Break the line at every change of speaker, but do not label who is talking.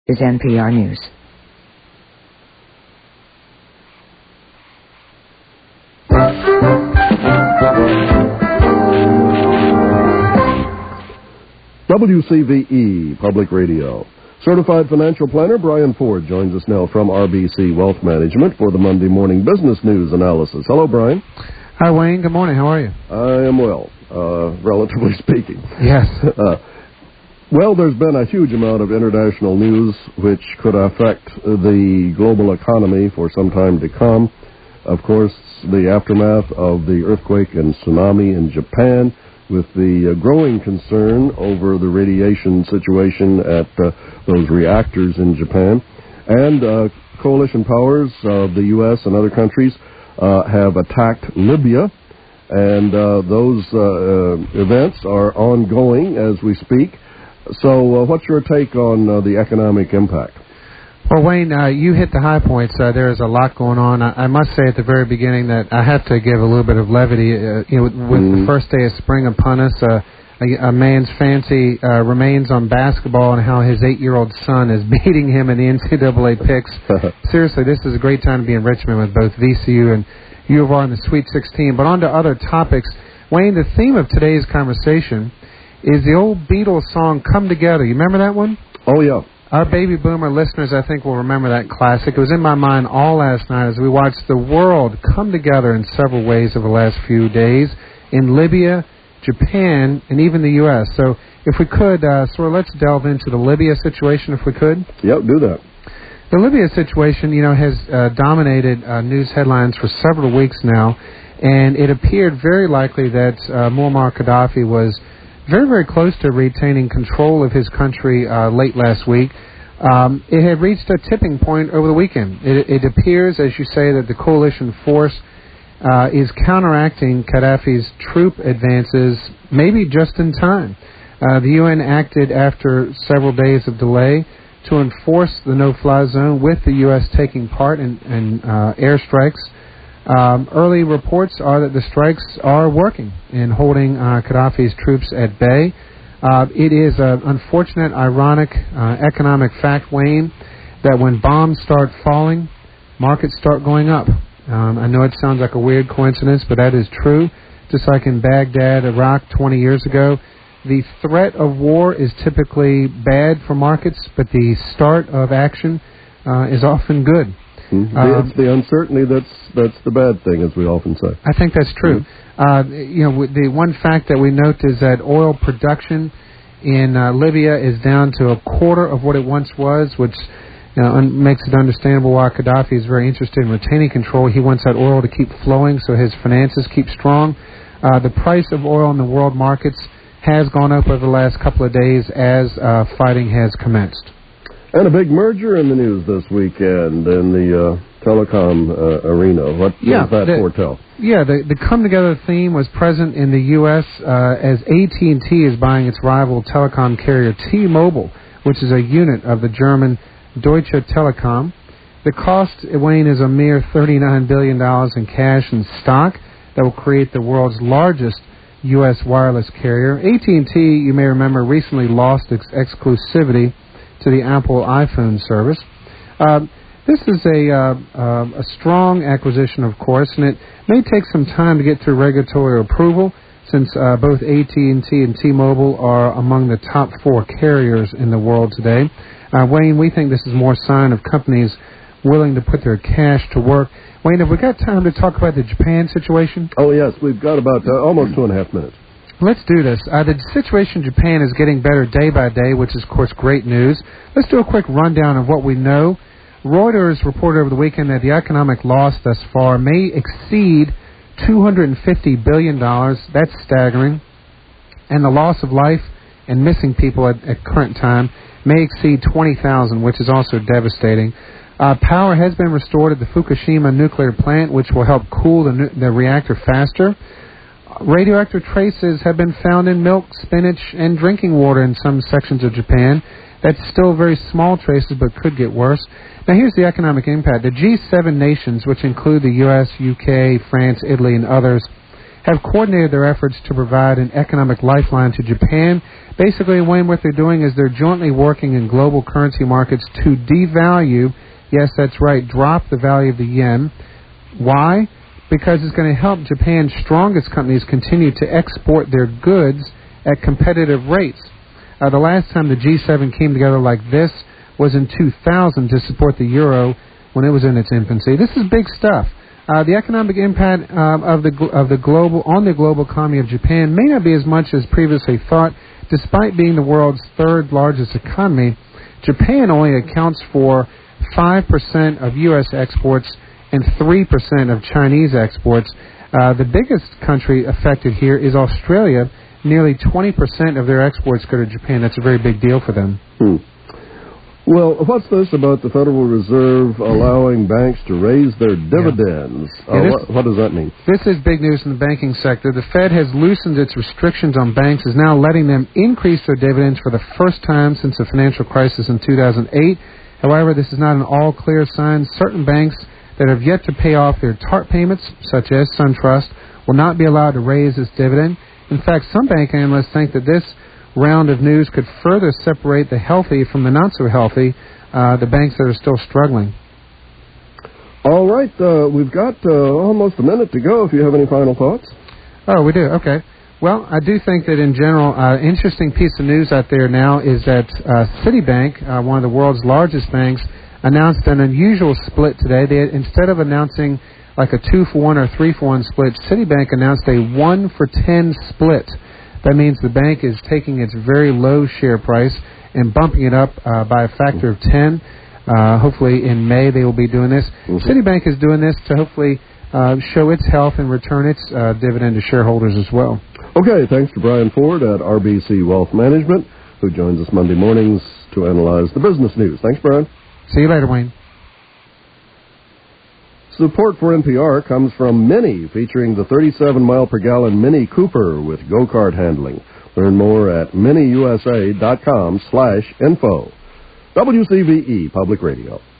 is NPR News.
WCVE Public Radio. Certified financial planner Brian Ford joins us now from RBC Wealth Management for the Monday morning business news analysis. Hello, Brian.
Hi, Wayne. Good morning. How are you?
I am well, relatively speaking.
Yes.
Well, there's been a huge amount of international news which could affect the global economy for some time to come. Of course, the aftermath of the earthquake and tsunami in Japan, with the growing concern over the radiation situation at those reactors in Japan. And coalition powers of the U.S. and other countries have attacked Libya, and those events are ongoing as we speak. So what's your take on the economic impact?
Well, Wayne, you hit the high points. There is a lot going on. I must say at the very beginning that I have to give a little bit of levity. With the first day of spring upon us, a man's fancy remains on basketball and how his 8-year-old son is beating him in the NCAA picks. Seriously, this is a great time to be in Richmond with both VCU and U of R in the Sweet 16. But on to other topics. Wayne, the theme of today's conversation is the old Beatles song, Come Together. You remember that one?
Oh, yeah.
Our baby boomer listeners, I think, will remember that classic. It was in my mind all last night as we watched the world come together in several ways over the last few days in Libya, Japan, and even the U.S. So if we could, let's delve into the Libya situation if we could.
Yep, do that.
The Libya situation, has dominated news headlines for several weeks now, and it appeared very likely that Muammar Gaddafi was very, very close to retaining control of his country late last week. It had reached a tipping point over the weekend. It appears, as you say, that the coalition force is counteracting Gaddafi's troop advances, maybe just in time. The UN acted after several days of delay to enforce the no-fly zone, with the U.S. taking part in airstrikes. Early reports are that the strikes are working in holding Gaddafi's troops at bay. It is an unfortunate, ironic economic fact, Wayne, that when bombs start falling, markets start going up. I know it sounds like a weird coincidence, but that is true. Just like in Baghdad, Iraq 20 years ago, the threat of war is typically bad for markets, but the start of action is often good.
It's the uncertainty that's the bad thing, as we often say.
I think that's true. The one fact that we note is that oil production in Libya is down to a quarter of what it once was, which makes it understandable why Gaddafi is very interested in retaining control. He wants that oil to keep flowing so his finances keep strong. The price of oil in the world markets has gone up over the last couple of days as fighting has commenced.
And a big merger in the news this weekend in the telecom arena. What does that foretell?
Yeah, the come-together theme was present in the U.S. As AT&T is buying its rival telecom carrier T-Mobile, which is a unit of the German Deutsche Telekom. The cost, Wayne, is a mere $39 billion in cash and stock that will create the world's largest U.S. wireless carrier. AT&T, you may remember, recently lost its exclusivity to the Apple iPhone service. This is a strong acquisition, of course, and it may take some time to get through regulatory approval, since both AT&T and T-Mobile are among the top 4 carriers in the world today. Wayne, we think this is more sign of companies willing to put their cash to work. Wayne, have we got time to talk about the Japan situation?
Oh, yes. We've got about almost 2.5 minutes.
Let's do this. The situation in Japan is getting better day by day, which is, of course, great news. Let's do a quick rundown of what we know. Reuters reported over the weekend that the economic loss thus far may exceed $250 billion. That's staggering. And the loss of life and missing people at current time may exceed 20,000, which is also devastating. Power has been restored at the Fukushima nuclear plant, which will help cool the reactor faster. Radioactive traces have been found in milk, spinach, and drinking water in some sections of Japan. That's still very small traces, but could get worse. Now, here's the economic impact. The G7 nations, which include the U.S., UK, France, Italy, and others, have coordinated their efforts to provide an economic lifeline to Japan. Basically, Wayne, what they're doing is they're jointly working in global currency markets to devalue, yes, that's right, drop the value of the yen. Why? Because it's going to help Japan's strongest companies continue to export their goods at competitive rates. The last time the G7 came together like this was in 2000 to support the euro when it was in its infancy. This is big stuff. The economic impact of the global economy of Japan may not be as much as previously thought. Despite being the world's third largest economy, Japan only accounts for 5% of U.S. exports and 3% of Chinese exports. The biggest country affected here is Australia. Nearly 20% of their exports go to Japan. That's a very big deal for them.
Well, what's this about the Federal Reserve allowing banks to raise their dividends? What does that mean?
This is big news in the banking sector. The Fed has loosened its restrictions on banks, is now letting them increase their dividends for the first time since the financial crisis in 2008. However, this is not an all-clear sign. Certain banks that have yet to pay off their TARP payments, such as SunTrust, will not be allowed to raise this dividend. In fact, some bank analysts think that this round of news could further separate the healthy from the not-so-healthy, the banks that are still struggling.
All right. We've got almost a minute to go if you have any final thoughts.
Oh, we do? Okay. Well, I do think that in general, interesting piece of news out there now is that Citibank, one of the world's largest banks, announced an unusual split today. Instead of announcing like a 2-for-1 or 3-for-1 split, Citibank announced a 1-for-10 split. That means the bank is taking its very low share price and bumping it up by a factor of 10. Hopefully in May they will be doing this. Citibank is doing this to hopefully show its health and return its dividend to shareholders as well.
Okay, thanks to Brian Ford at RBC Wealth Management, who joins us Monday mornings to analyze the business news. Thanks, Brian.
See you later, Wayne.
Support for NPR comes from Mini, featuring the 37-mile-per-gallon Mini Cooper with go-kart handling. Learn more at miniusa.com/info. WCVE Public Radio.